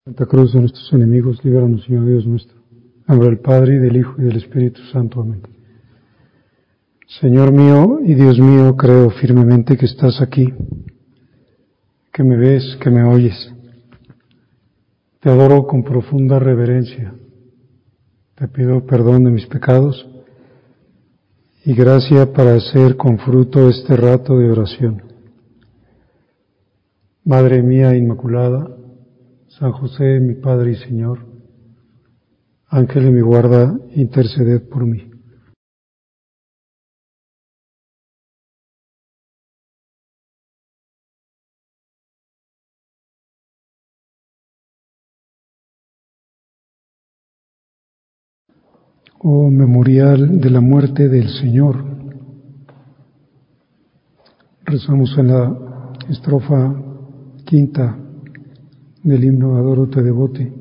Santa Cruz de nuestros enemigos, líbranos, Señor Dios nuestro. En nombre del Padre, y del Hijo, y del Espíritu Santo. Amén. Señor mío y Dios mío, creo firmemente que estás aquí, que me ves, que me oyes. Te adoro con profunda reverencia. Te pido perdón de mis pecados y gracia para hacer con fruto este rato de oración. Madre mía Inmaculada, San José, mi Padre y Señor, Ángel de mi guarda, interceded por mí. Oh memorial de la muerte del Señor. Rezamos en la estrofa quinta del himno Adoro te devote.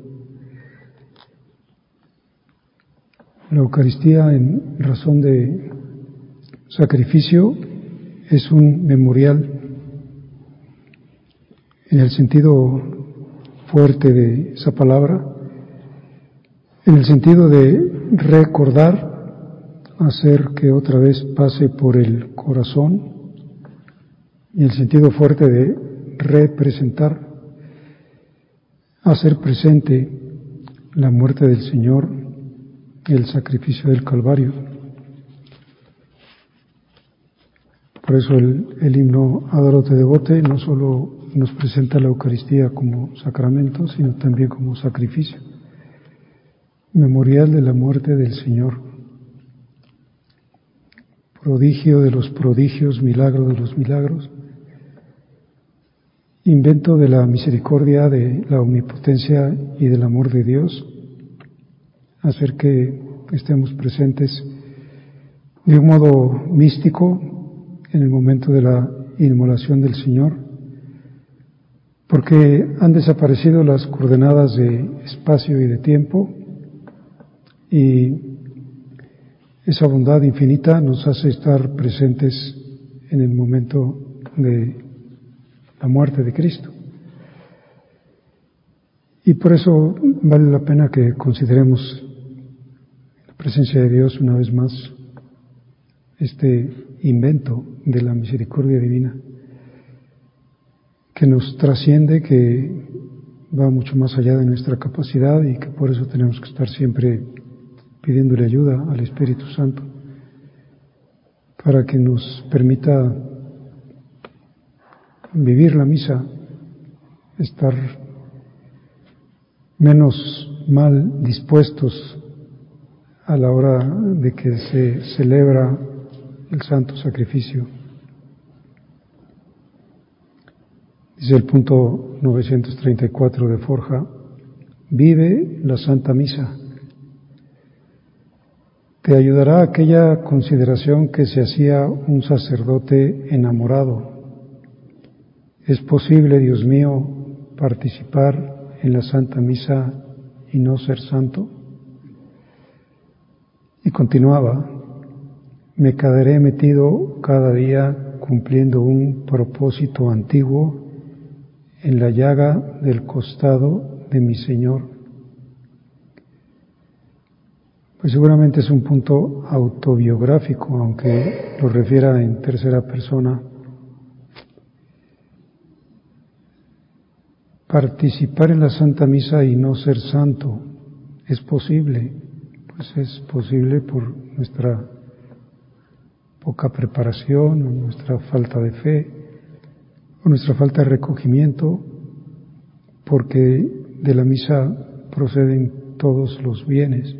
La Eucaristía, en razón de sacrificio, es un memorial en el sentido fuerte de esa palabra, en el sentido de recordar, hacer que otra vez pase por el corazón, y el sentido fuerte de representar, hacer presente la muerte del Señor, el sacrificio del Calvario. Por eso el himno Adoro te devote no solo nos presenta la Eucaristía como sacramento, sino también como sacrificio, memorial de la muerte del Señor, prodigio de los prodigios, milagro de los milagros, invento de la misericordia, de la omnipotencia y del amor de Dios, hacer que estemos presentes de un modo místico en el momento de la inmolación del Señor, porque han desaparecido las coordenadas de espacio y de tiempo, y esa bondad infinita nos hace estar presentes en el momento de la muerte de Cristo. Y por eso vale la pena que consideremos la presencia de Dios una vez más, este invento de la misericordia divina, que nos trasciende, que va mucho más allá de nuestra capacidad, y que por eso tenemos que estar siempre pidiéndole ayuda al Espíritu Santo para que nos permita vivir la misa, estar menos mal dispuestos a la hora de que se celebra el santo sacrificio. Dice el punto 934 de Forja: vive la Santa Misa. Te ayudará aquella consideración que se hacía un sacerdote enamorado. ¿Es posible, Dios mío, participar en la Santa Misa y no ser santo? Y continuaba: me quedaré metido cada día cumpliendo un propósito antiguo en la llaga del costado de mi Señor. Pues seguramente es un punto autobiográfico, aunque lo refiera en tercera persona. Participar en la Santa Misa y no ser santo, ¿es posible? Pues es posible por nuestra poca preparación, o nuestra falta de fe, o nuestra falta de recogimiento, porque de la misa proceden todos los bienes,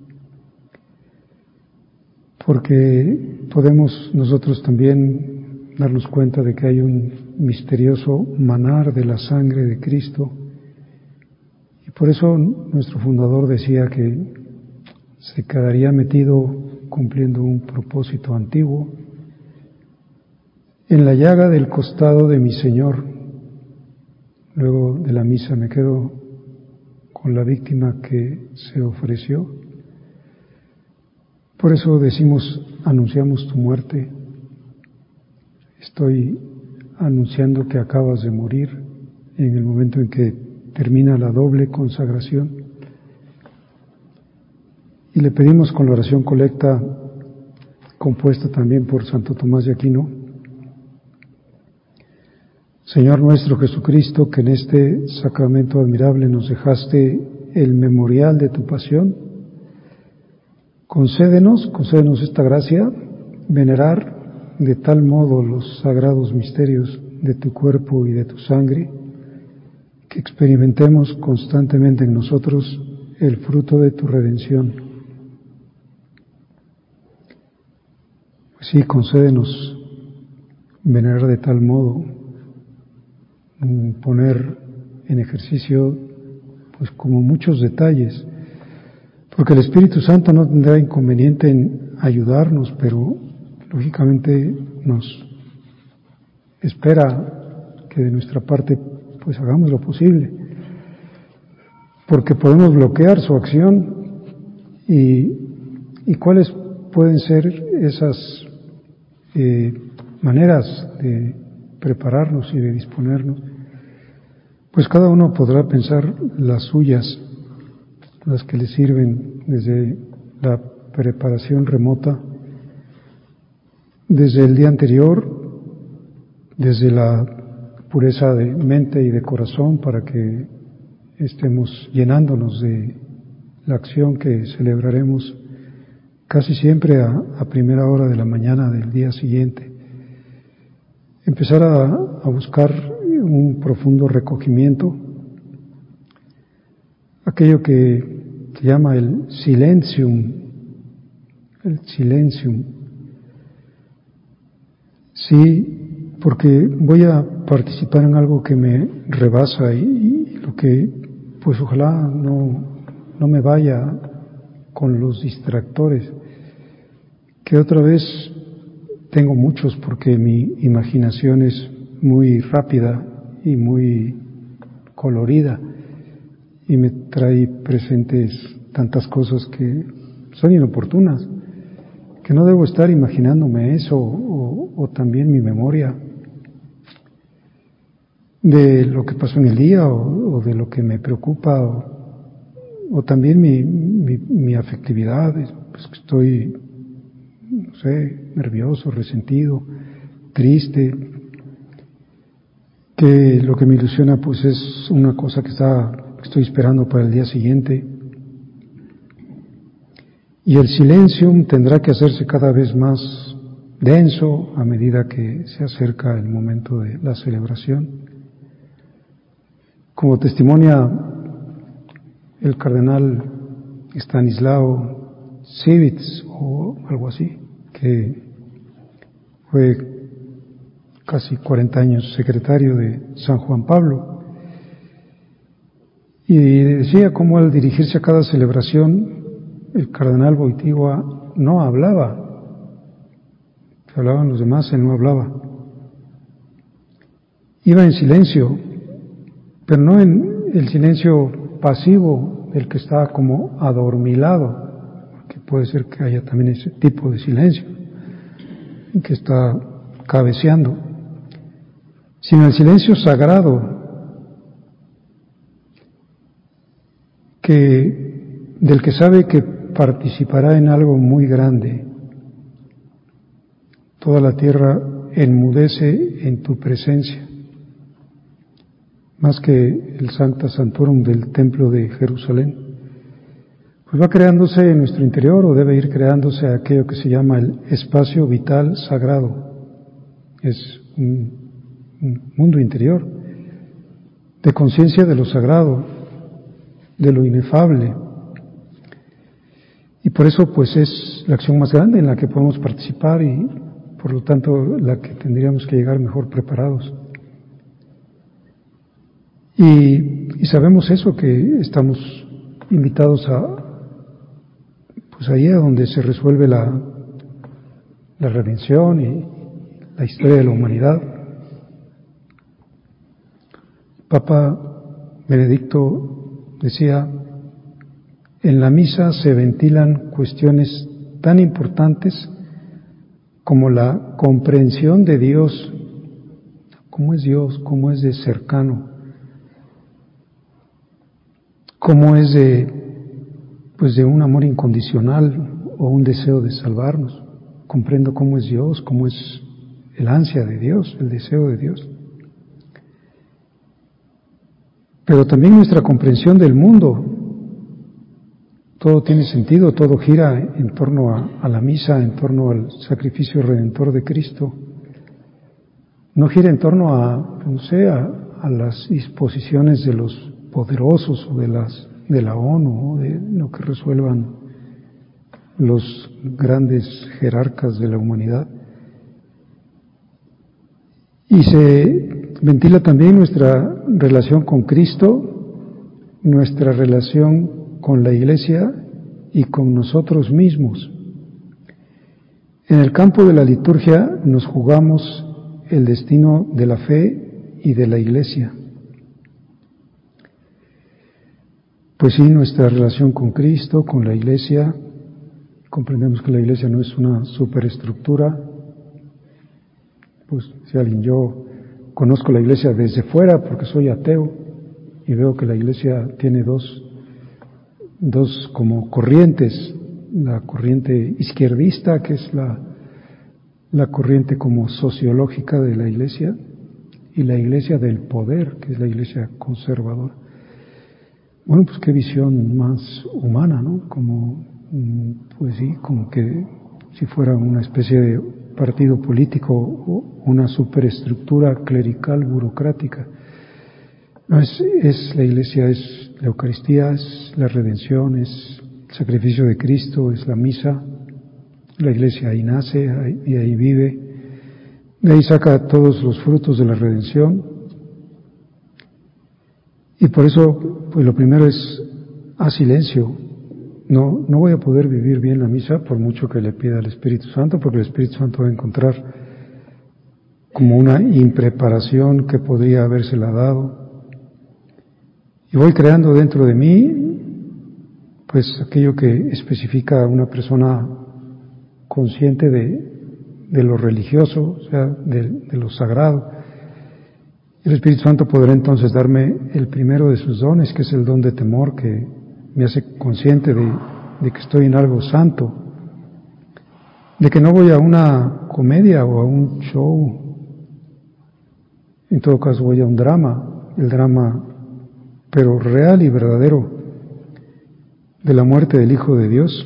porque podemos nosotros también darnos cuenta de que hay un misterioso manar de la sangre de Cristo, y por eso nuestro fundador decía que se quedaría metido cumpliendo un propósito antiguo en la llaga del costado de mi Señor. Luego de la misa me quedo con la víctima que se ofreció. Por eso decimos, anunciamos tu muerte. Estoy anunciando que acabas de morir en el momento en que termina la doble consagración. Y le pedimos con la oración colecta, compuesta también por Santo Tomás de Aquino: Señor nuestro Jesucristo, que en este sacramento admirable nos dejaste el memorial de tu pasión, concédenos esta gracia, venerar de tal modo los sagrados misterios de tu cuerpo y de tu sangre, que experimentemos constantemente en nosotros el fruto de tu redención. Pues sí, concédenos venerar de tal modo, poner en ejercicio pues como muchos detalles, porque el Espíritu Santo no tendrá inconveniente en ayudarnos, pero lógicamente nos espera que de nuestra parte pues hagamos lo posible, porque podemos bloquear su acción. Y cuáles pueden ser esas maneras de prepararnos y de disponernos. Pues cada uno podrá pensar las suyas, las que le sirven desde la preparación remota, desde el día anterior, desde la pureza de mente y de corazón, para que estemos llenándonos de la acción que celebraremos casi siempre a primera hora de la mañana del día siguiente. Empezar a buscar un profundo recogimiento, aquello que se llama el silencium. Sí, porque voy a participar en algo que me rebasa y lo que pues ojalá no me vaya con los distractores, que otra vez tengo muchos porque mi imaginación es muy rápida y muy colorida y me trae presentes tantas cosas que son inoportunas, que no debo estar imaginándome eso, o también mi memoria de lo que pasó en el día o de lo que me preocupa, o también mi afectividad, pues que estoy, no sé, nervioso, resentido, triste, que lo que me ilusiona pues es una cosa que estoy esperando para el día siguiente. Y el silencium tendrá que hacerse cada vez más denso a medida que se acerca el momento de la celebración. Como testimonia el cardenal Stanislao Sivits o algo así, que fue casi 40 años secretario de San Juan Pablo, y decía cómo al dirigirse a cada celebración el cardenal Wojtyła no hablaba, que hablaban los demás, él no hablaba, iba en silencio, pero no en el silencio pasivo del que está como adormilado, que puede ser que haya también ese tipo de silencio, que está cabeceando, sino el silencio sagrado, del que sabe que participará en algo muy grande. Toda la tierra enmudece en tu presencia, más que el Sancta Sanctorum del Templo de Jerusalén. Pues va creándose en nuestro interior, o debe ir creándose aquello que se llama el espacio vital sagrado. Es un mundo interior de conciencia de lo sagrado, de lo inefable. Y por eso pues es la acción más grande en la que podemos participar y por lo tanto la que tendríamos que llegar mejor preparados. Y sabemos eso, que estamos invitados pues ahí a donde se resuelve la redención y la historia de la humanidad. Papa Benedicto decía: en la misa se ventilan cuestiones tan importantes como la comprensión de Dios, cómo es Dios, cómo es de cercano, cómo es de un amor incondicional o un deseo de salvarnos. Comprendo cómo es Dios, cómo es el ansia de Dios, el deseo de Dios. Pero también nuestra comprensión del mundo. Todo tiene sentido, todo gira en torno a la misa, en torno al sacrificio redentor de Cristo. No gira en torno a las disposiciones de los poderosos o de la ONU, o de lo que resuelvan los grandes jerarcas de la humanidad. Y se ventila también nuestra relación con Cristo, nuestra relación con la Iglesia y con nosotros mismos. En el campo de la liturgia nos jugamos el destino de la fe y de la Iglesia. Pues sí, nuestra relación con Cristo, con la Iglesia, comprendemos que la Iglesia no es una superestructura. Pues si yo conozco la Iglesia desde fuera porque soy ateo y veo que la Iglesia tiene dos como corrientes, la corriente izquierdista, que es la corriente como sociológica de la Iglesia, y la Iglesia del poder, que es la Iglesia conservadora. Bueno, pues qué visión más humana, ¿no? Como, pues sí, como que si fuera una especie de partido político o una superestructura clerical burocrática. No, es la Iglesia, es la Eucaristía, es la redención, es el sacrificio de Cristo, es la misa. La Iglesia ahí nace y ahí vive. De ahí saca todos los frutos de la redención. Y por eso, pues lo primero es haz silencio. No voy a poder vivir bien la misa por mucho que le pida al Espíritu Santo, porque el Espíritu Santo va a encontrar como una impreparación que podría habérsela dado. Y voy creando dentro de mí, pues aquello que especifica a una persona consciente de lo religioso, o sea, de lo sagrado. El Espíritu Santo podrá entonces darme el primero de sus dones, que es el don de temor, que me hace consciente de que estoy en algo santo, de que no voy a una comedia o a un show, en todo caso voy a un drama, el drama pero real y verdadero de la muerte del Hijo de Dios.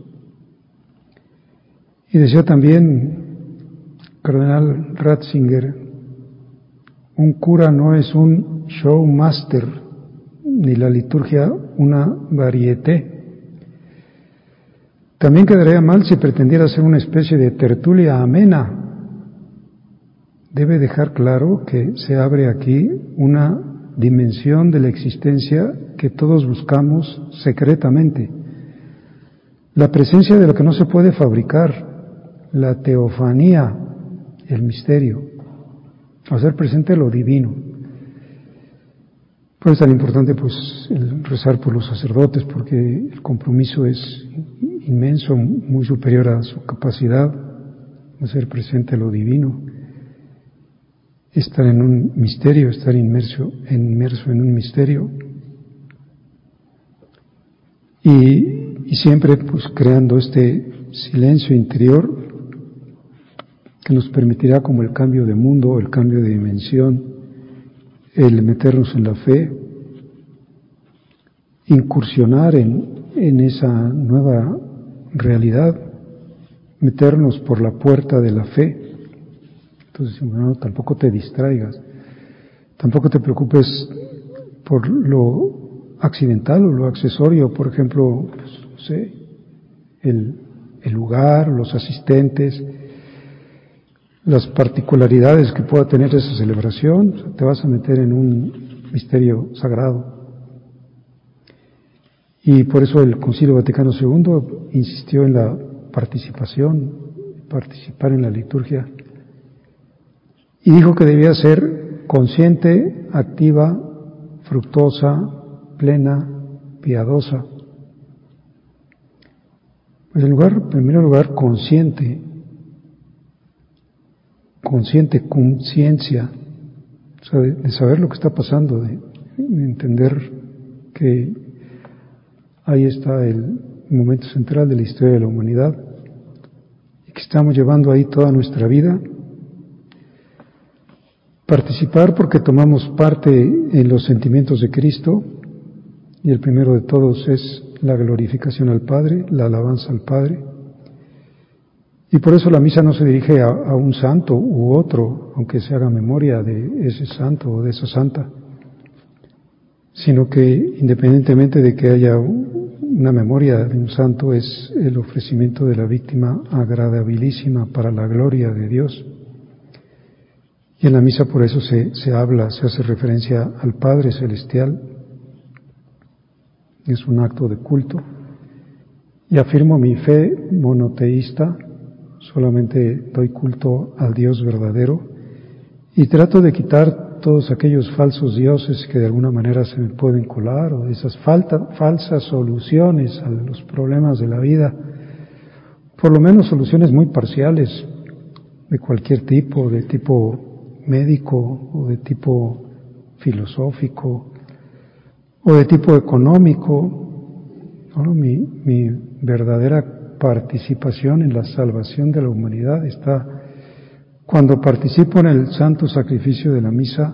Y decía también Cardenal Ratzinger, un cura no es un showmaster, ni la liturgia una varieté. También quedaría mal si pretendiera ser una especie de tertulia amena. Debe dejar claro que se abre aquí una dimensión de la existencia que todos buscamos secretamente. La presencia de lo que no se puede fabricar, la teofanía, el misterio, hacer presente lo divino. Por eso es tan importante pues el rezar por los sacerdotes, porque el compromiso es inmenso, muy superior a su capacidad, hacer presente lo divino, estar en un misterio, estar inmerso en un misterio y siempre pues creando este silencio interior que nos permitirá como el cambio de mundo, el cambio de dimensión, el meternos en la fe, incursionar en esa nueva realidad, meternos por la puerta de la fe. Entonces, bueno, tampoco te distraigas, tampoco te preocupes por lo accidental o lo accesorio, por ejemplo, pues, no sé, el lugar, los asistentes, las particularidades que pueda tener esa celebración. O sea, te vas a meter en un misterio sagrado. Y por eso el Concilio Vaticano II insistió en la participación, participar en la liturgia. Y dijo que debía ser consciente, activa, fructuosa, plena, piadosa. Pues en primer lugar, consciente, conciencia, o sea, de saber lo que está pasando, de entender que ahí está el momento central de la historia de la humanidad, y que estamos llevando ahí toda nuestra vida. Participar porque tomamos parte en los sentimientos de Cristo, y el primero de todos es la glorificación al Padre, la alabanza al Padre. Y por eso la misa no se dirige a un santo u otro, aunque se haga memoria de ese santo o de esa santa, sino que independientemente de que haya una memoria de un santo, es el ofrecimiento de la víctima agradabilísima para la gloria de Dios. Y en la misa por eso se hace referencia al Padre Celestial. Es un acto de culto. Y afirmo mi fe monoteísta, solamente doy culto al Dios verdadero y trato de quitar todos aquellos falsos dioses que de alguna manera se me pueden colar, o esas falsas soluciones a los problemas de la vida, por lo menos soluciones muy parciales de cualquier tipo, de tipo médico o de tipo filosófico o de tipo económico, ¿no? Mi verdadera participación en la salvación de la humanidad está cuando participo en el santo sacrificio de la misa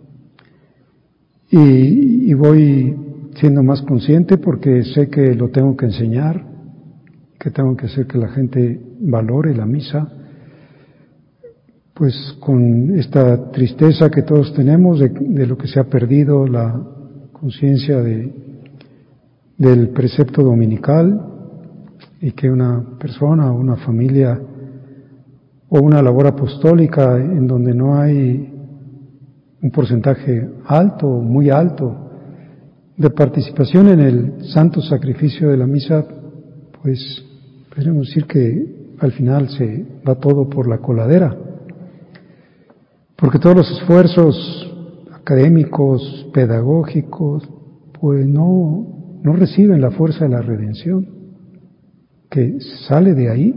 y voy siendo más consciente porque sé que lo tengo que enseñar, que tengo que hacer que la gente valore la misa, pues con esta tristeza que todos tenemos de lo que se ha perdido, la conciencia del precepto dominical, y que una persona o una familia o una labor apostólica en donde no hay un porcentaje alto, muy alto, de participación en el santo sacrificio de la misa, pues podríamos decir que al final se va todo por la coladera. Porque todos los esfuerzos académicos, pedagógicos, pues no reciben la fuerza de la redención, que sale de ahí.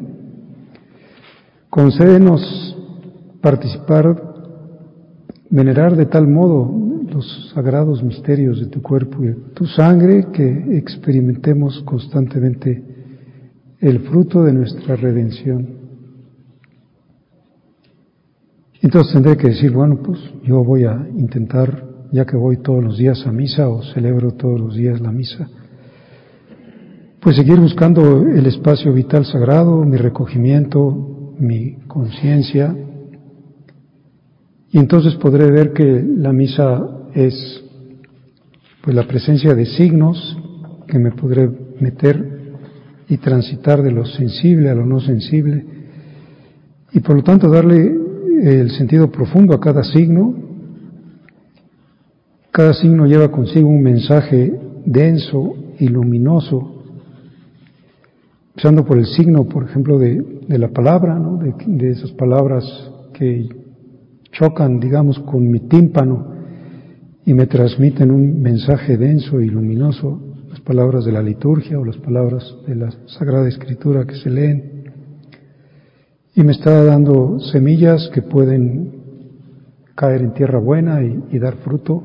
Concédenos participar, venerar de tal modo los sagrados misterios de tu cuerpo y de tu sangre, que experimentemos constantemente el fruto de nuestra redención. Entonces tendré que decir, bueno, pues yo voy a intentar, ya que voy todos los días a misa o celebro todos los días la misa, pues seguir buscando el espacio vital sagrado, mi recogimiento, mi conciencia, y entonces podré ver que la misa es pues la presencia de signos que me podré meter y transitar de lo sensible a lo no sensible, y por lo tanto darle el sentido profundo a cada signo. Cada signo lleva consigo un mensaje denso y luminoso, empezando por el signo, por ejemplo, de la palabra, ¿no? De esas palabras que chocan, digamos, con mi tímpano y me transmiten un mensaje denso y luminoso, las palabras de la liturgia o las palabras de la Sagrada Escritura que se leen. Y me está dando semillas que pueden caer en tierra buena y dar fruto.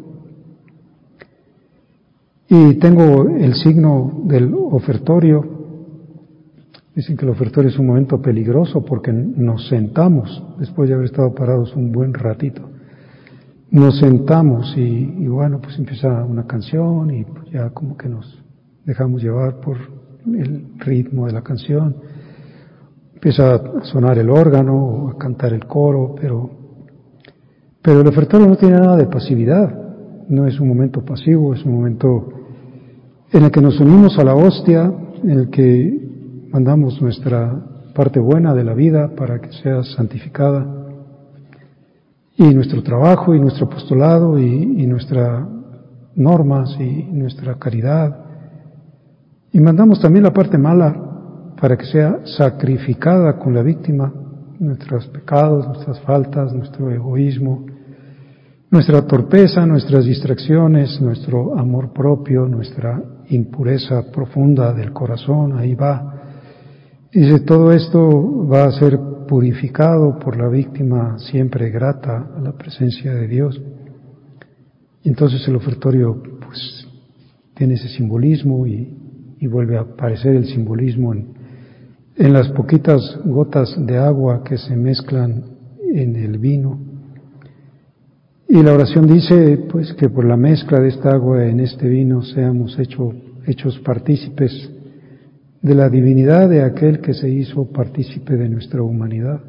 Y tengo el signo del ofertorio. Dicen que el ofertorio es un momento peligroso porque nos sentamos, después de haber estado parados un buen ratito. Nos sentamos y bueno, pues empieza una canción y pues ya como que nos dejamos llevar por el ritmo de la canción. Empieza a sonar el órgano o a cantar el coro, pero el ofertorio no tiene nada de pasividad, no es un momento pasivo, es un momento en el que nos unimos a la hostia, en el que mandamos nuestra parte buena de la vida para que sea santificada, y nuestro trabajo y nuestro apostolado y nuestras normas y nuestra caridad, y mandamos también la parte mala para que sea sacrificada con la víctima, nuestros pecados, nuestras faltas, nuestro egoísmo, nuestra torpeza, nuestras distracciones, nuestro amor propio, nuestra impureza profunda del corazón, ahí va. Y todo esto va a ser purificado por la víctima siempre grata a la presencia de Dios. Y entonces el ofertorio pues tiene ese simbolismo y y vuelve a aparecer el simbolismo en las poquitas gotas de agua que se mezclan en el vino. Y la oración dice, pues, que por la mezcla de esta agua en este vino seamos hechos partícipes de la divinidad de aquel que se hizo partícipe de nuestra humanidad.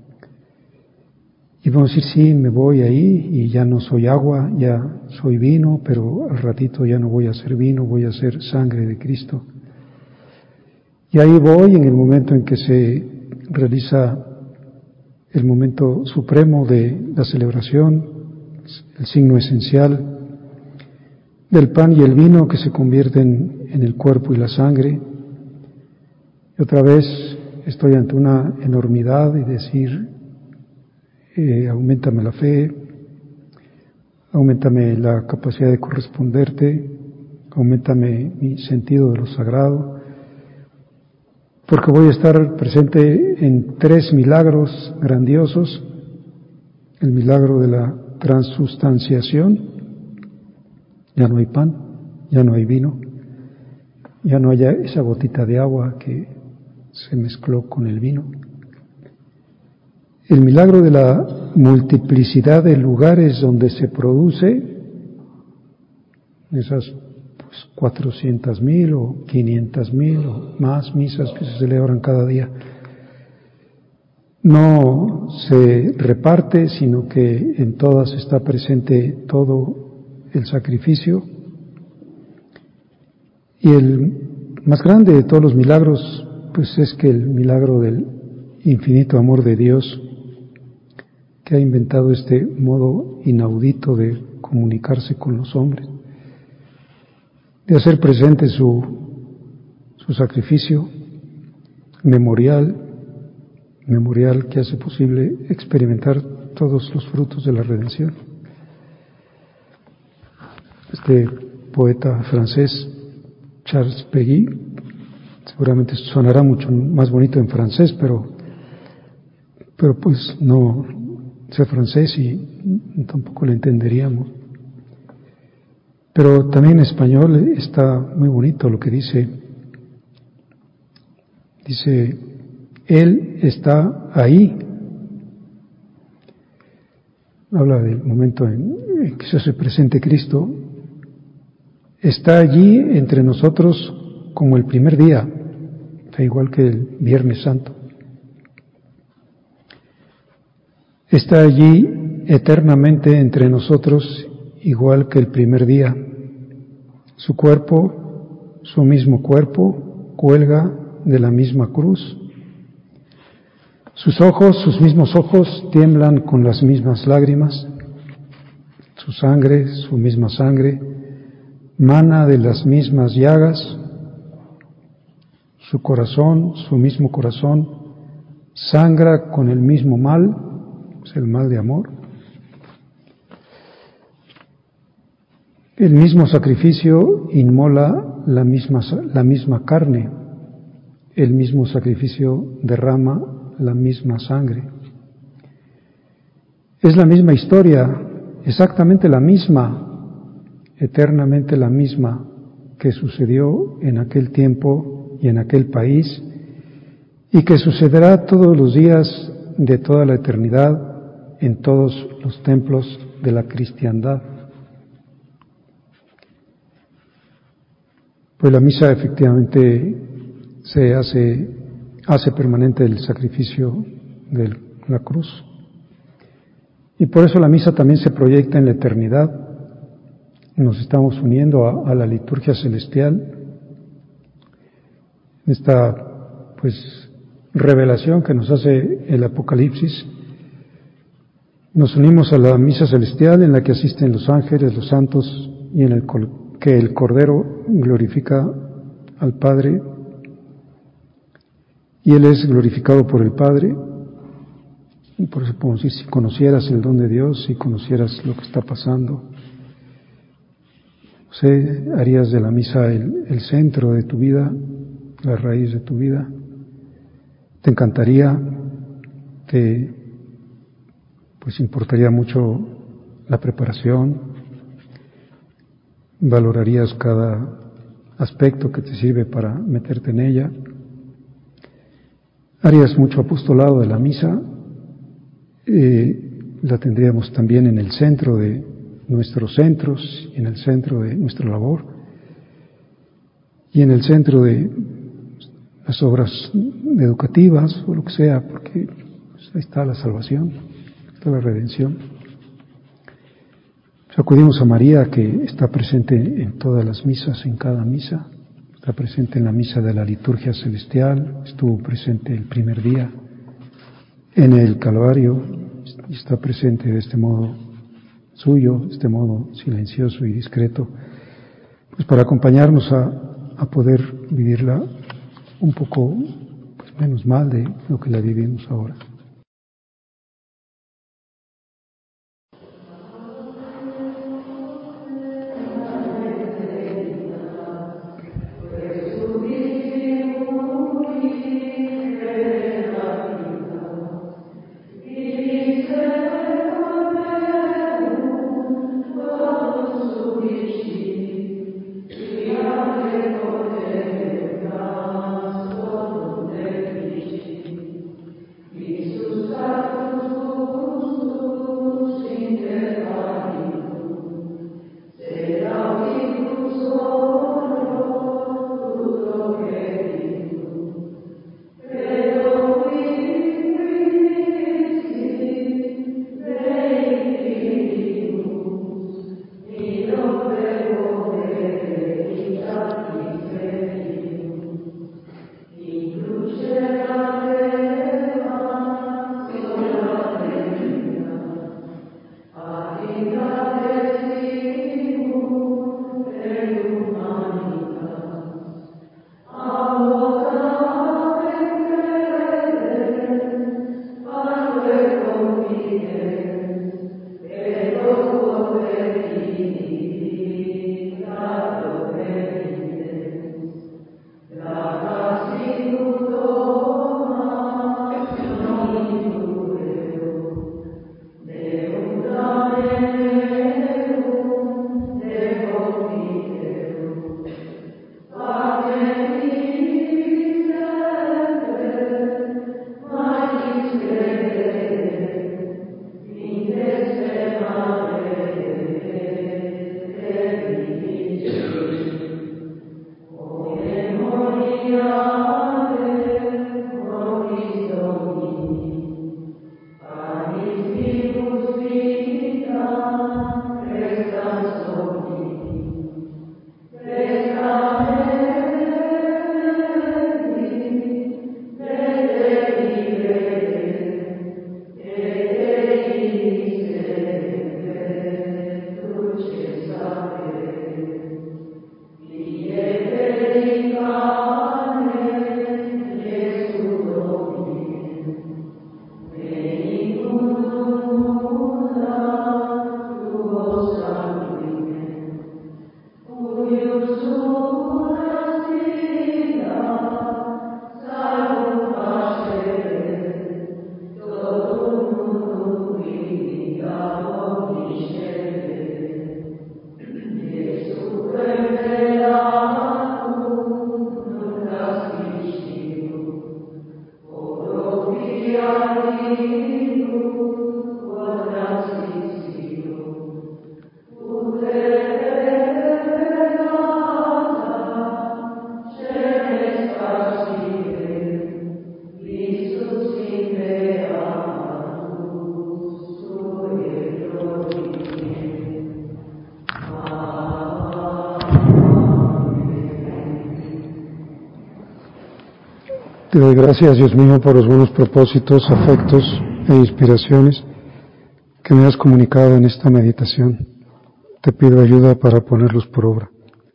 Y vamos a decir, sí, me voy ahí y ya no soy agua, ya soy vino, pero al ratito ya no voy a ser vino, voy a ser sangre de Cristo. Y ahí voy en el momento en que se realiza el momento supremo de la celebración, el signo esencial del pan y el vino que se convierten en el cuerpo y la sangre. Y otra vez estoy ante una enormidad y decir, auméntame la fe, auméntame la capacidad de corresponderte, auméntame mi sentido de lo sagrado, porque voy a estar presente en 3 milagros grandiosos: el milagro de la transustanciación, ya no hay pan, ya no hay vino, ya no hay esa gotita de agua que se mezcló con el vino. El milagro de la multiplicidad de lugares donde se produce esas 400,000 o 500,000 o más misas que se celebran cada día. No se reparte, sino que en todas está presente todo el sacrificio. Y el más grande de todos los milagros, pues es que el milagro del infinito amor de Dios, que ha inventado este modo inaudito de comunicarse con los hombres, de hacer presente su sacrificio memorial que hace posible experimentar todos los frutos de la redención. Este poeta francés, Charles Péguy, seguramente sonará mucho más bonito en francés, pero pues no sé francés y tampoco lo entenderíamos. Pero también en español está muy bonito lo que dice. Dice, Él está ahí. Habla del momento en que se hace presente Cristo. Está allí entre nosotros como el primer día, igual que el Viernes Santo. Está allí eternamente entre nosotros, igual que el primer día. Su cuerpo, su mismo cuerpo, cuelga de la misma cruz. Sus mismos ojos, tiemblan con las mismas lágrimas. Su sangre, su misma sangre, mana de las mismas llagas. Su corazón, su mismo corazón, sangra con el mismo mal, es el mal de amor. El mismo sacrificio inmola la misma carne. El mismo sacrificio derrama la misma sangre. Es la misma historia, exactamente la misma, eternamente la misma que sucedió en aquel tiempo y en aquel país, y que sucederá todos los días de toda la eternidad en todos los templos de la cristiandad. Pues la misa efectivamente se hace permanente el sacrificio de la cruz. Y por eso la misa también se proyecta en la eternidad. Nos estamos uniendo a la liturgia celestial, esta revelación que nos hace el Apocalipsis. Nos unimos a la misa celestial en la que asisten los ángeles, los santos, y en el que el Cordero glorifica al Padre, y Él es glorificado por el Padre. Y por eso podemos decir, si conocieras el don de Dios, si conocieras lo que está pasando, harías de la misa el centro de tu vida, la raíz de tu vida. Te encantaría, importaría mucho la preparación, valorarías cada aspecto que te sirve para meterte en ella. Harías mucho apostolado de la misa, la tendríamos también en el centro de nuestros centros, en el centro de nuestra labor y en el centro de las obras educativas o lo que sea, porque pues, ahí está la salvación, está la redención. Acudimos a María, que está presente en todas las misas, en cada misa. Está presente en la misa de la liturgia celestial, estuvo presente el primer día en el Calvario, y está presente de este modo suyo, de este modo silencioso y discreto, pues para acompañarnos a poder vivirla un poco pues, menos mal de lo que la vivimos ahora. Te doy gracias, Dios mío, por los buenos propósitos, afectos e inspiraciones que me has comunicado en esta meditación. Te pido ayuda para ponerlos por obra.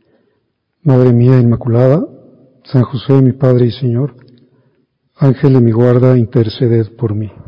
Madre mía Inmaculada, San José, mi Padre y Señor, Ángel de mi guarda, interceded por mí.